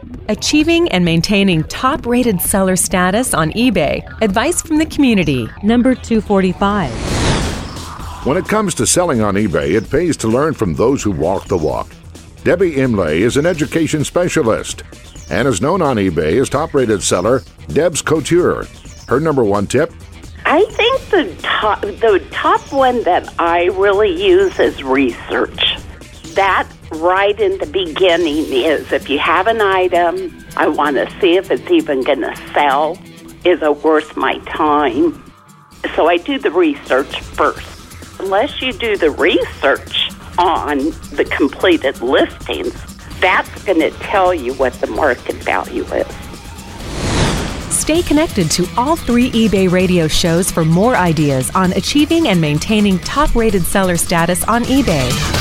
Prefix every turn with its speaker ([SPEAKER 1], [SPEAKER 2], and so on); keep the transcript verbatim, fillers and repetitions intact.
[SPEAKER 1] Achieving and maintaining top-rated seller status on eBay. Advice from the community. Number two forty-five.
[SPEAKER 2] When it comes to selling on eBay, it pays to learn from those who walk the walk. Debbie Imlay is an education specialist and is known on eBay as top-rated seller Deb's Couture. Her number one tip?
[SPEAKER 3] I think the top, the top one that I really use is research. That right in the beginning is, if you have an item, I want to see if it's even going to sell. Is it worth my time? So I do the research first. Unless you do the research on the completed listings, that's going to tell you what the market value is.
[SPEAKER 1] Stay connected to all three eBay radio shows for more ideas on achieving and maintaining top-rated seller status on eBay.